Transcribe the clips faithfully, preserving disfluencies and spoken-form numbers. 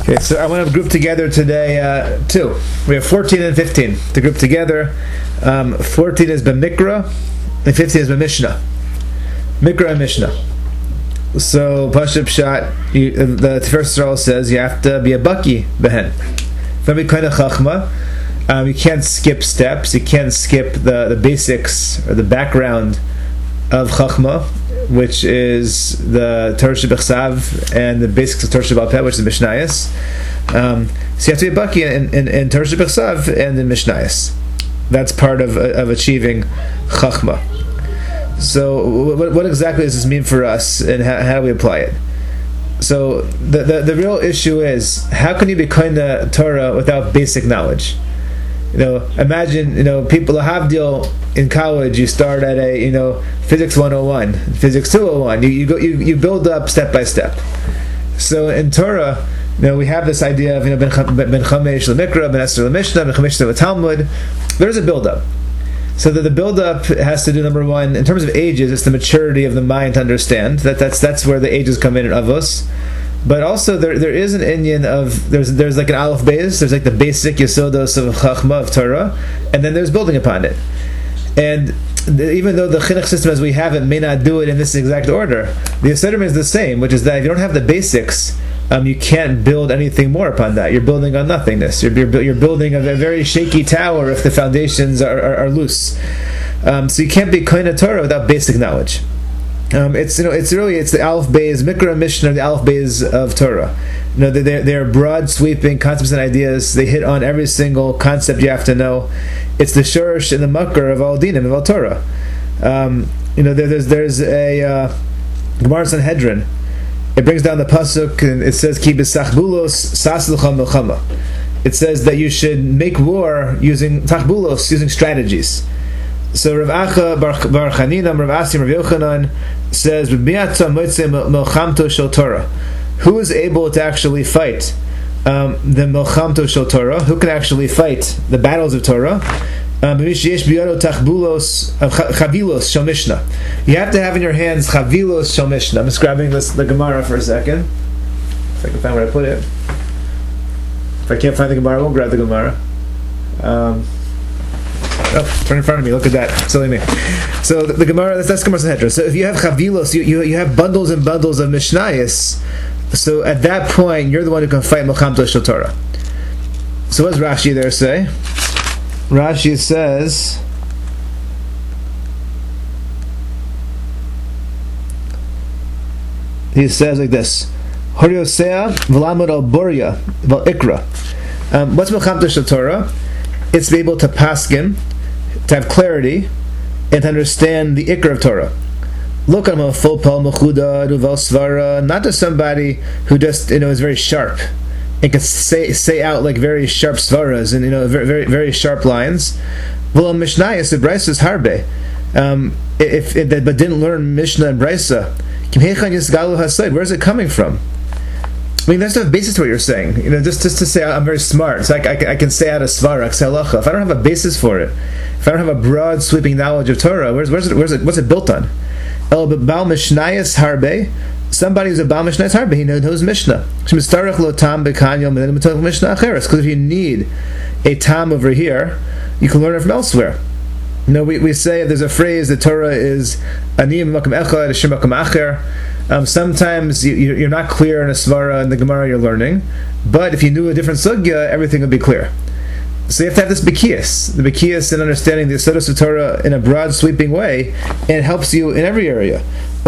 Okay, so I want to group together today uh, two. We have fourteen and fifteen to group together. Um, fourteen is B'Mikra, and fifteen is B'Mishnah. Mikra and Mishnah. So Pashup Pshat, the first Yisrael says you have to be a baki behen. If you kind of chachma, um, you can't skip steps. You can't skip the, the basics or the background of chachma, which is the Torah Shebechsav and the basics of Torah Shebal Peh, which is the Mishnayos. Um, so you have to be a baki in, in, in Torah Shebechsav and in Mishnayos. That's part of of achieving chachma. So what, what exactly does this mean for us, and how, how do we apply it? So the, the the real issue is, how can you be kind of Torah without basic knowledge? You know, imagine, you know, people Havdil in college, you start at a, you know, physics one oh one, physics two oh one. You you go you, you build up step by step. So in Torah, you know, we have this idea of, you know, ben chamesh lemikra, ben esrei lemishnah, ben chamesh letalmud. There's a build up. So that the build up has to do, number one, in terms of ages, it's the maturity of the mind to understand. That that's that's where the ages come in in Avos. But also there there is an inyan of there's there's like an aleph beis, there's like the basic yesodos of chachma of Torah, and then there's building upon it. And the, even though the chinuch system as we have it may not do it in this exact order, the yesodim is the same, which is that if you don't have the basics, um, you can't build anything more upon that. You're building on nothingness. You're you're, you're building a, a very shaky tower if the foundations are are, are loose. Um, so you can't be kohen Torah without basic knowledge. Um, it's you know it's really it's the aleph beis Mikra and Mishnah, the aleph beis of Torah. You know they're they're broad sweeping concepts and ideas. They hit on every single concept you have to know. It's the shurish and the makar of all dinim of all Torah. Um, you know there, there's there's a uh, Gemara Sanhedrin. It brings down the pasuk and it says ki b'sachbulos sas l'cha milchama. It says that you should make war using tachbulos, using strategies. So Rav Acha Bar Chanina, Rav Asim, Rav Yochanan says, "Melchamto shel Torah." Who is able to actually fight um, the Melchamto shel Torah? Who can actually fight the battles of Torah? Um, chavilos shel Mishnah. You have to have in your hands chavilos shel Mishnah. I'm just grabbing this the Gemara for a second. If I can find where I put it. If I can't find the Gemara, I won't grab the Gemara. Um, Oh, turn in front of me. Look at that. Silly me. So the, the Gemara, that's, that's Gemara Sanhedrin. So if you have chavilos, you, you you have bundles and bundles of Mishnayos. So at that point, you're the one who can fight Melchamto shel Torah. So what does Rashi there say? Rashi says, he says like this: Horiosea v'lamud al boria v'al ikra. Um, what's Melchamto shel Torah? It's to be able to paskin, to have clarity, and to understand the ikra of Torah. Look at a full pal mechuda uval svara, not just somebody who just you know is very sharp and can say say out like very sharp svaras and you know very very, very sharp lines. Well, Mishnayos the Brisa is harbe. Um, if, if but didn't learn Mishnah and Brisa, where's it coming from? I mean, there's no basis to what you're saying. You know, just, just to say I'm very smart, so I, I, I can say out of svara, halacha. If I don't have a basis for it, if I don't have a broad, sweeping knowledge of Torah, where's, where's it? Where's it? What's it built on? El b'bal mishnayos harbe. Somebody who's a bal mishnayos harbe, he knows Mishnah. Because if you need a tam over here, you can learn it from elsewhere. You know, we, we say there's a phrase that Torah is aniyim makam echad, ashir makam acher. Um, sometimes you, you're not clear in a svara in the Gemara you're learning, but if you knew a different sugya, everything would be clear. So you have to have this bekias, the bekias in understanding the Yesodos of Torah in a broad, sweeping way, and it helps you in every area.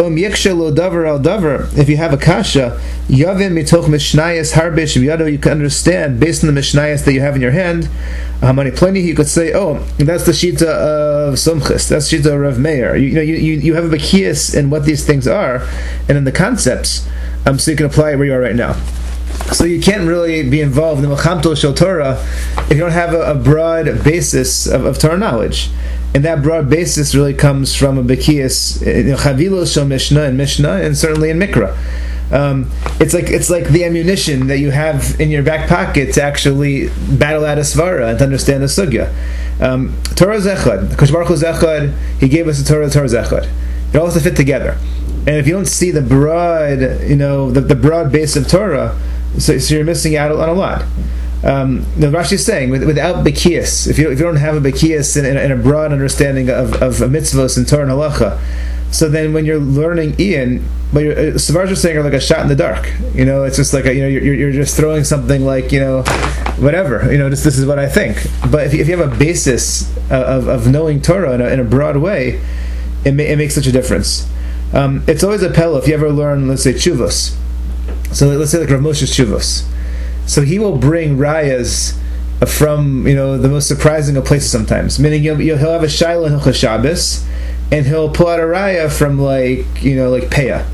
If you have a kasha, yavim mitoch mishnayos harbe shebiyado, you can understand based on the mishnayos that you have in your hand. Hamani pleni, you could say, oh, that's the shita of Sumchis, that's the shita of Rav Meir. You, you know, you, you, you have a bekias in what these things are and in the concepts, um, so you can apply it where you are right now. So you can't really be involved in Melchamto shel Torah if you don't have a, a broad basis of, of Torah knowledge. And that broad basis really comes from a bekias, chavilos shel Mishnah and Mishnah, and certainly in Mikra. Um, it's like it's like the ammunition that you have in your back pocket to actually battle out a svara and to understand the sugya. Um, Torah zechad, Kosh Baruch Hu zechad. He gave us the Torah. The Torah zechad. It all has to fit together. And if you don't see the broad, you know, the, the broad base of Torah, So, so you're missing out on a lot. Um, the Rashi is saying, with, without Bekias, if you, if you don't have a Bekias and, and, and a broad understanding of, of mitzvos and Torah and halacha, so then when you're learning Ian, but you're, uh, Savar's are saying are like a shot in the dark. You know, it's just like a, you know you're, you're just throwing something like, you know, whatever. You know, this this is what I think. But if you, if you have a basis of, of knowing Torah in a, in a broad way, it, ma- it makes such a difference. Um, it's always a pella if you ever learn, let's say, tshuvos. So let's say like Rav Moshe's tshuvos. So he will bring rayas from, you know, the most surprising of places sometimes. Meaning you'll, you'll, he'll have a shaila in Hilchos Shabbos, and he'll pull out a raya from like, you know, like Peah.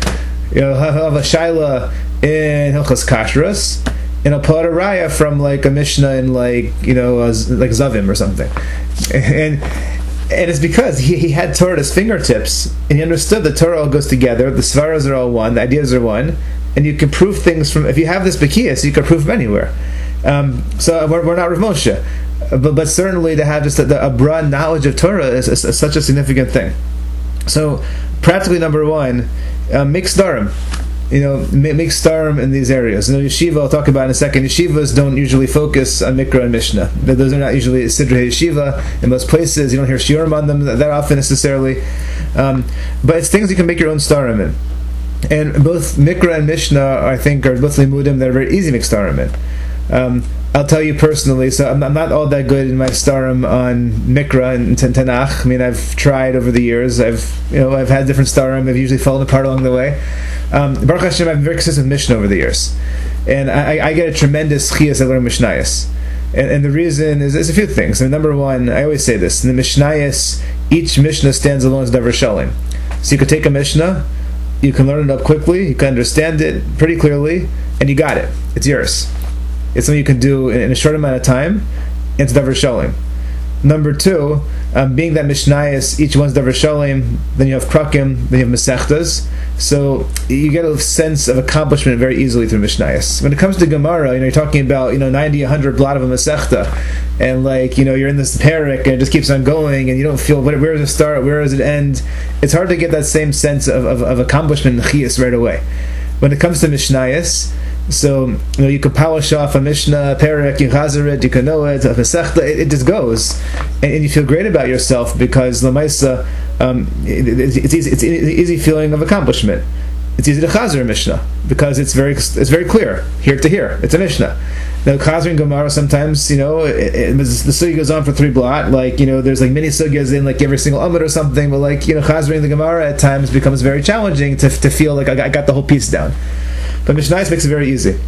You know, he'll have a shaila in Hilchos Kashrus, and he'll pull out a raya from like a Mishnah in like, you know, uh, like Zavim or something. And and it's because he, he had Torah at his fingertips, and he understood that Torah all goes together, the svaras are all one, the ideas are one, and you can prove things from, if you have this Bekias, you can prove from anywhere. Um, so we're, we're not Rav Moshe, but, but certainly to have just a, a broad knowledge of Torah is, is, is such a significant thing. So practically, number one, uh, make starim. You know, make starim in these areas. You know, yeshiva, I'll talk about in a second. Yeshivas don't usually focus on Mikra and Mishnah. Those are not usually Sidrei Yeshiva in most places. You don't hear shiurim on them that often necessarily. Um, but it's things you can make your own starim in. And both Mikra and Mishnah, I think, are both limudim that are very easy to make starim in. Um, I'll tell you personally, so I'm, I'm not all that good in my starim on Mikra and Tanakh. I mean, I've tried over the years. I've, you know, I've had different starim. I've usually fallen apart along the way. Um, Baruch Hashem, I've been very consistent with Mishnah over the years, and I, I get a tremendous chiyas at learning Mishnayos. And, and the reason is, is a few things. I mean, number one, I always say this: in the Mishnayos, each Mishnah stands alone as Davar Shalim. So you could take a Mishnah, you can learn it up quickly, you can understand it pretty clearly, and you got it. It's yours. It's something you can do in, in a short amount of time, and it's Davar Shalim. Number two, um, being that Mishnayos, each one's Davar Shalim, then you have Krakim, then you have Masechtas, so you get a sense of accomplishment very easily through Mishnayos. When it comes to Gemara, you know, you're talking about, you know, ninety, one hundred blot of a Masechta, and like, you know, you're in this parak, and it just keeps on going, and you don't feel, where, where does it start, where does it end? It's hard to get that same sense of, of, of accomplishment in Chiyas right away. When it comes to Mishnayos, so, you know, you can polish off a Mishnah, Perek, you chazer it, you can know it, a Masechta, it, it just goes. And, and you feel great about yourself because Lamaisa, um, it, it, it's, easy, it's an easy feeling of accomplishment. It's easy to chazer a Mishnah because it's very it's very clear, here to here. It's a Mishnah. Now, chazer and Gemara sometimes, you know, it, it, the sugya goes on for three blot, like, you know, there's like many sugyas in like every single amud or something, but like, you know, chazering the Gemara at times becomes very challenging to, to feel like I got, I got the whole piece down. But Mishnayos makes it very easy.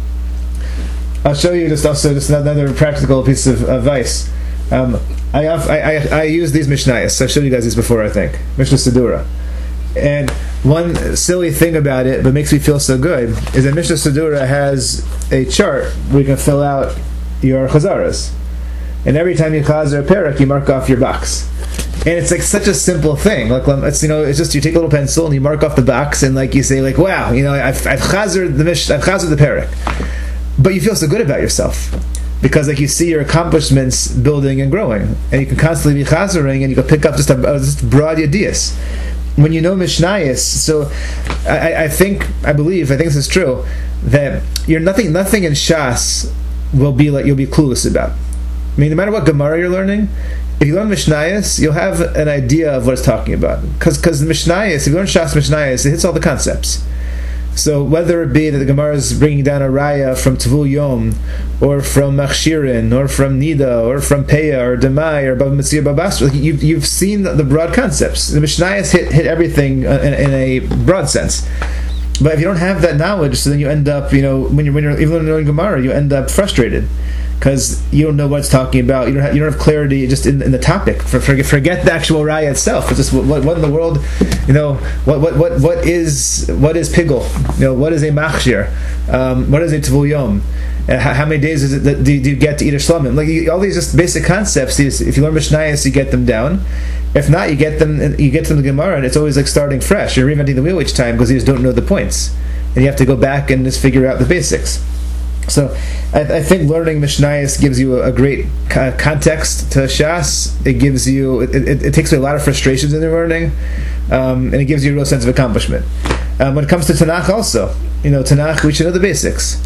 I'll show you just also just another practical piece of advice. Um, I, I, I I use these Mishnayos. I've showed you guys these before, I think. Mishnah Sedura. And one silly thing about it, but makes me feel so good, is that Mishnah Sedura has a chart where you can fill out your chazaras. And every time you chazer a parak, you mark off your box. And it's like such a simple thing. Like, it's, you know, it's just you take a little pencil and you mark off the box, and like you say, like, wow, you know, I've I've chazered the mish, I've chazered the parak. But you feel so good about yourself because, like, you see your accomplishments building and growing, and you can constantly be chazering, and you can pick up just a just broad ideas. When you know Mishnayos, so I, I think, I believe, I think this is true, that you're nothing, nothing in Shas will be like you'll be clueless about. I mean, no matter what Gemara you're learning, if you learn Mishnayos, you'll have an idea of what it's talking about. Because because the Mishnayos, if you learn Shas Mishnayos, it hits all the concepts. So whether it be that the Gemara is bringing down a raya from Tvul Yom, or from Machshirin, or from Nida, or from Peah, or Demai, or Bava Metzia Babasra, like you've, you've seen the broad concepts. The Mishnayos hit, hit everything in, in a broad sense. But if you don't have that knowledge, so then you end up, you know, when you're, when you're even learning Gemara, you end up frustrated. Because you don't know what it's talking about, you don't have, you don't have clarity just in, in the topic. For, forget, forget the actual raya itself. It's just what, what, what in the world, you know, what what what what is what is pigul? You know, what is a machshir? Um, what is a tvul yom? Uh, how, how many days is it that do, do you get to eat a shlamim? Like you, all these just basic concepts. These, if you learn Mishnayos, you get them down. If not, you get them you get them to Gemara, and it's always like starting fresh. You're reinventing the wheel each time because you just don't know the points, and you have to go back and just figure out the basics. So I, I think learning Mishnayos gives you a, a great co- context to Shas. It gives you, it, it, it takes away a lot of frustrations in your learning, um, and it gives you a real sense of accomplishment. Um, when it comes to Tanakh also, you know, Tanakh, we should know the basics.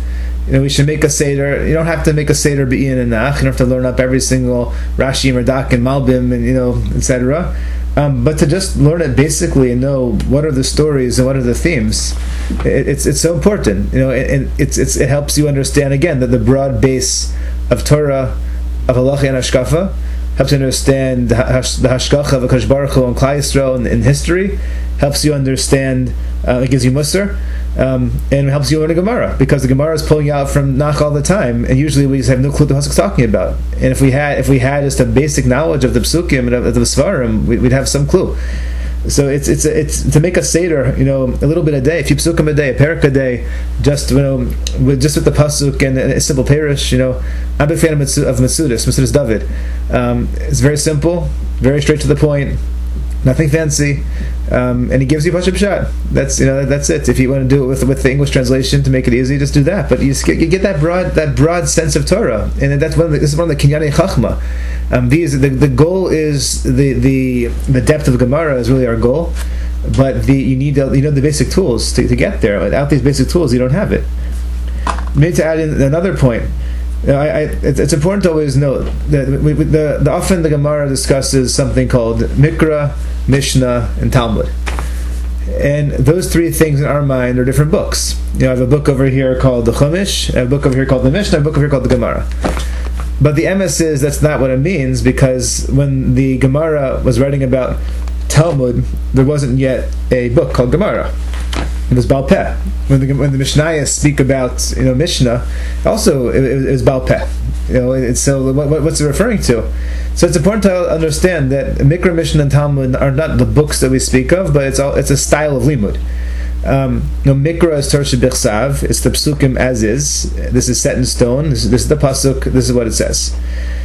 You know, we should make a seder. You don't have to make a seder be'in and nach. You don't have to learn up every single Rashi and Radak and Malbim and, you know, et cetera. Um, but to just learn it basically and know what are the stories and what are the themes, it, it's it's so important. You know, and it's it's it helps you understand again that the broad base of Torah, of halacha and hashkafa, helps you understand the hashkacha of HaKadosh Baruch Hu and Klal Yisrael in, in history, helps you understand. Uh, it gives you musar. Um, and it helps you learn a Gemara, because the Gemara is pulling you out from Nach all the time, and usually we just have no clue what the Pasuk's talking about. And if we had, if we had just a basic knowledge of the Psukim and of, of the Svarim, we, we'd have some clue. So it's it's it's to make a seder, you know, a little bit a day, a few Psukim a day, a parak a day, just you know, with just with the pasuk and a simple parish. You know, I'm a big fan of Metsudas, Metsudas David. Um, it's very simple, very straight to the point. Nothing fancy, um, and he gives you a Pashup shot. That's you know that's it. If you want to do it with with the English translation to make it easy, just do that. But you just get, you get that broad that broad sense of Torah, and that's one of the, this is one of the Kinyanei Chachma. Um, these the, the goal is the, the the depth of Gemara is really our goal, but the you need you know the basic tools to, to get there. Without these basic tools, you don't have it. Maybe to add in another point. You know, I, I, it's, it's important to always note that we, we, the, the often the Gemara discusses something called Mikra, Mishnah, and Talmud, and those three things in our mind are different books. You know, I have a book over here called the Chumash, I have a book over here called the Mishnah, I have a book over here called the Gemara. But the M S is that's not what it means, because when the Gemara was writing about Talmud, there wasn't yet a book called Gemara. It was Baal Peh. When the when the Mishnayos speak about you know Mishnah, also it, it was Baal Peh. You know, it's, so what, what's it referring to? So it's important to understand that Mikra, Mishnah, and Talmud are not the books that we speak of, but it's all it's a style of limud. Um, you know, Mikra is Torah Shebichsav. It's the psukim as is. This is set in stone. This is, this is the pasuk. This is what it says.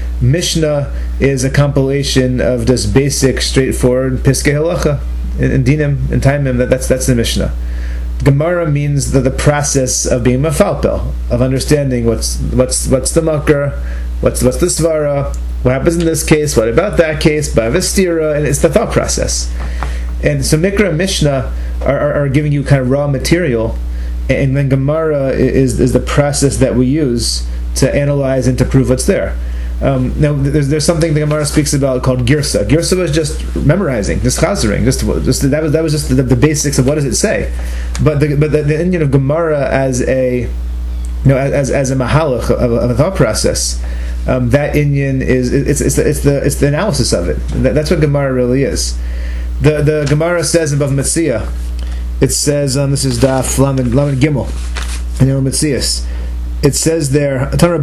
Mishnah is a compilation of just basic, straightforward Piskei Halacha and Dinim and Taimim. That, that's that's the Mishnah. Gemara means the, the process of being mafalpel, of understanding what's what's what's the makar, what's what's the svara, what happens in this case, what about that case, bavistira, and it's the thought process. And so Mikra and Mishnah are, are, are giving you kind of raw material, and then Gemara is is the process that we use to analyze and to prove what's there. Um, now, there's there's something the Gemara speaks about called girsa. Girsa was just memorizing, just chazering, just, just that was that was just the, the basics of what does it say. But the but the, the Indian of Gemara as a you know as as a mahalach of, of a thought process, um, that Indian is it's it's the it's the it's the analysis of it. That, that's what Gemara really is. The the Gemara says above Metzia, it says um, this is Daf Lamed Lamed Gimel, and you know Metzias. It says there,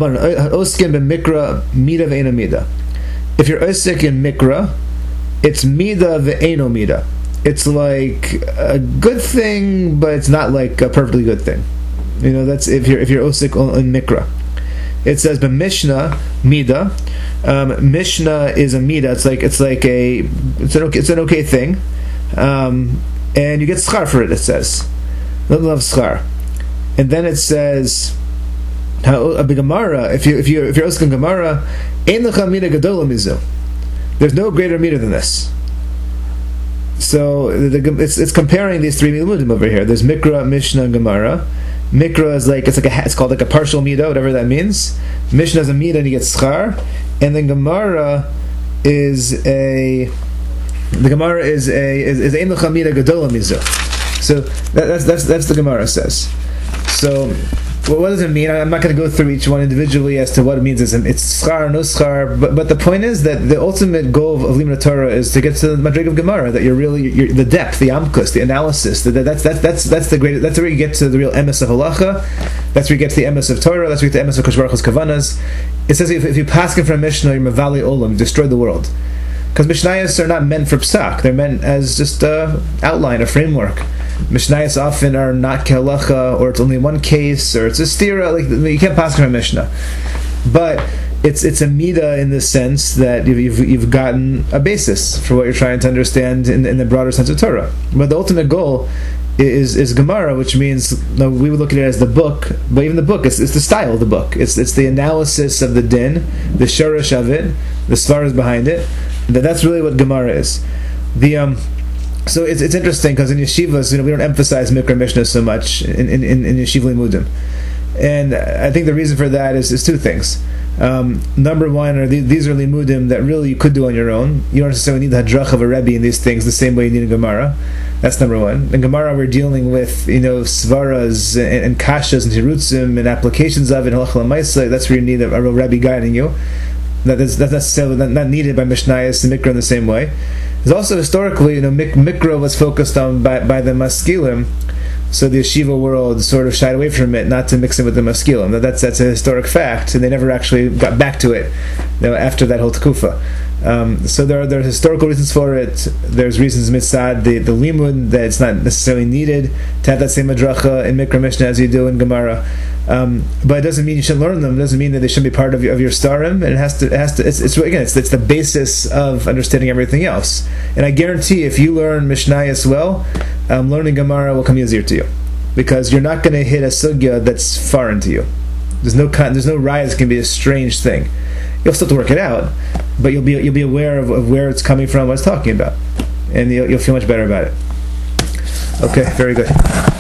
Oskin ben Mikra Mida ve'ena Mida. If you're Osik in Mikra, it's Mida ve'eno Mida. It's like a good thing, but it's not like a perfectly good thing. You know, that's if you're if you're Osik in Mikra. It says ben Mishnah Mida. Um, Mishnah is a Mida. It's like it's like a it's an okay, it's an okay thing, um, and you get schar for it. It says, don't love schar, and then it says. A Gemara, if you if you if you're asking Gemara, ein lecha mida gadola mizu. There's no greater mida than this. So the, the, it's it's comparing these three miludim over here. There's Mikra, Mishnah, and Gemara. Mikra is like it's like a it's called like a partial mida, whatever that means. Mishnah is a mida and you get schar, and then Gemara is a the Gemara is a is, is ein lecha mida gadola mizu. So that, that's that's that's the Gemara says. So. Well, what does it mean? I'm not going to go through each one individually as to what it means. It's, it's schar, no schar, but but the point is that the ultimate goal of Limud Torah is to get to the madrig of Gemara. That you're really you're, the depth, the amkus, the analysis. That, that's that's that's that's the great. That's where you get to the real emes of halacha. That's where you get to the emes of Torah. That's where you get to the emes of Kosh Baruch Hu's kavanas. It says if, if you pass from Mishnah, you're mavali olam, you destroy the world. Because Mishnayos are not meant for psak; they're meant as just a outline, a framework. Mishnayos often are not kehalacha, or it's only one case, or it's a stira. Like you can't pass from a Mishnah, but it's it's a mida in the sense that you've you've gotten a basis for what you're trying to understand in, in the broader sense of Torah. But the ultimate goal is is Gemara, which means you know, we would look at it as the book, but even the book, it's, it's the style of the book. It's it's the analysis of the din, the shorish of it, the svaras behind it. That that's really what Gemara is. The um. So it's it's interesting because in yeshivas, you know, we don't emphasize Mikra Mishnah so much in in, in, in yeshiva limudim. And I think the reason for that is, is two things. Um, number one, are these, these are limudim that really you could do on your own. You don't necessarily need the hadrach of a rebbe in these things the same way you need a Gemara. That's number one. In Gemara, we're dealing with, you know, svaras and, and kashas and tirutzim and applications of it. That's where you need a, a real rebbe guiding you. That is, that's necessarily not, not needed by Mishnayos and Mikra in the same way. There's also historically, you know, Mik- Mikra was focused on by, by the maskilim. So the yeshiva world sort of shied away from it, not to mix it with the maskilim. That's that's a historic fact, and they never actually got back to it, you know, after that whole tekufa. Um, so there are there are historical reasons for it. There's reasons mitzad the the limud that it's not necessarily needed to have that same madracha in Mikra Mishnah as you do in Gemara. Um, but it doesn't mean you shouldn't learn them. It doesn't mean that they shouldn't be part of your, of your starim. And it has to, it has to. It's, it's again, it's, it's the basis of understanding everything else. And I guarantee, if you learn Mishnah as well, um, learning Gemara will come easier to you, because you're not going to hit a sugya that's foreign to you. There's no there's no raya that can be a strange thing. You'll still have to work it out, but you'll be you'll be aware of, of where it's coming from, what it's talking about, and you'll, you'll feel much better about it. Okay, very good.